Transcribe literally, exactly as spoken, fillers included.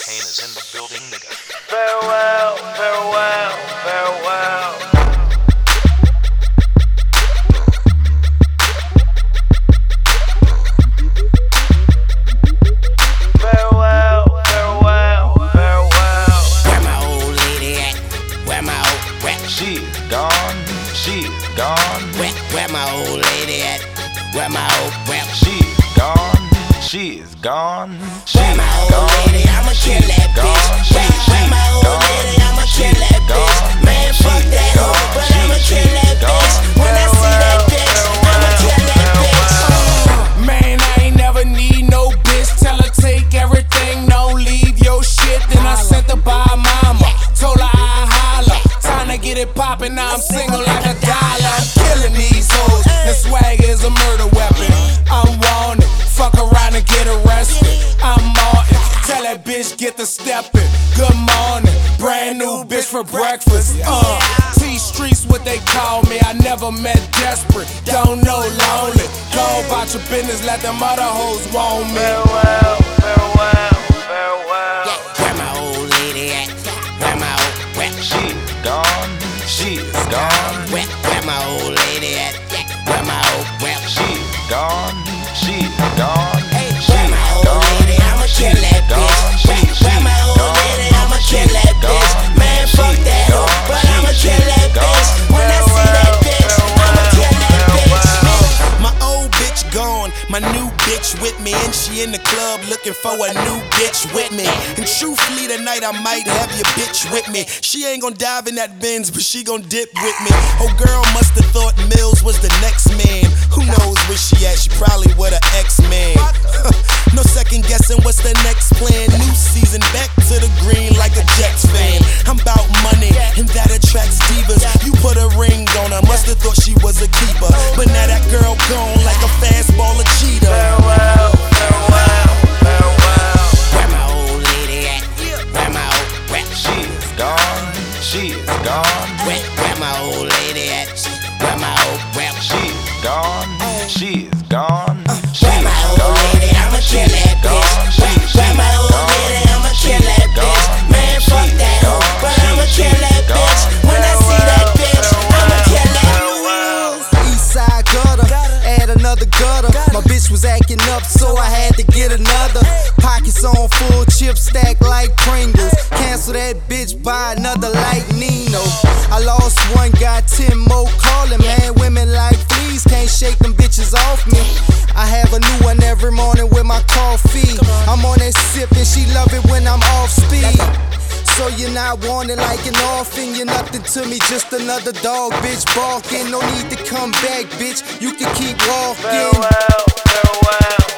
Kane is in the building, nigga. Farewell, farewell, farewell. Farewell, farewell, farewell. Where my old lady at? Where my old where? She is gone, she is gone. Where, where my old lady at? Where my old where? She is gone, she is gone. She Where is my old gone, lady? I'ma she kill is that gone, bitch. she Where, is where my old gone, lady? I'ma she kill is that bitch. gone, Man, she fuck is that hoe, gone, but she I'ma is kill that bitch. gone. When I see that bitch, I'ma kill that bitch. Man, I ain't never need no bitch. Tell her take everything, don't leave your shit. Then I sent her by mama, told her I holla. Time to get it poppin', now I'm single like a dollar. I'm killing these hoes, and swag is a murder weapon. I'm wanted, fuck around and get arrested. I'm Martin, tell that bitch get the steppin'. Good morning, brand new bitch for breakfast. Uh, T Streets what they call me, I never met desperate. Don't know lonely, go about your business, let them other hoes want me. Farewell, farewell, farewell. Where my old lady at? Where my old where? She is gone, she is gone. Where, where my old lady at? Where my old where? She is gone, she is gone. Hey, She where my is old gone, lady? I'ma she kill is that gone, bitch. she Where, is where my old gone, lady? I'ma she kill is that bitch. gone, Man, she fuck is that hoe, gone, but she I'ma is kill that bitch. gone. When I see that bitch, I'ma kill that bitch. My old bitch gone, my new bitch with me, and she in the club looking for a new bitch with me. And truthfully tonight I might have your bitch with me. She ain't gon' dive in that Benz, but she gon' dip with me. Oh girl must've thought Mills was the next man. Who knows where she at? She probably with her ex-man. No second guessing what's the next plan. New season, back to the green like a Jets fan. I'm bout money, and that attracts divas. You put a ring on her, must've thought she was a keeper. But now that girl gone like a fastball of cheetah. Farewell, farewell, farewell. Where my old lady at? Where my old where? She is gone, she is gone. Where, where my old lady at? Where my old where? She is gone, she is gone. She Where is my old gone, lady? I'ma she kill is that gone, bitch. she Where, is where my old gone, lady? I'ma she kill is that bitch. gone, Man, she fuck is that hoe, gone, but she I'ma is kill that bitch. gone. When I see that bitch, I'ma kill that Eastside gutter, add another gutter. My bitch was acting up, so I had to get another. Pockets on full, chips stacked like Pringles. Cancel that bitch, buy another like Nino. I lost one, got ten more calling. Man, women like fleas, can't shake them bitches off me. I have a new one every morning with my coffee. I'm on that sip and she love it when I'm off speed. So you're not wanted like an orphan. You're nothing to me, just another dog, bitch, barking. No need to come back, bitch, you can keep walking. Farewell, farewell.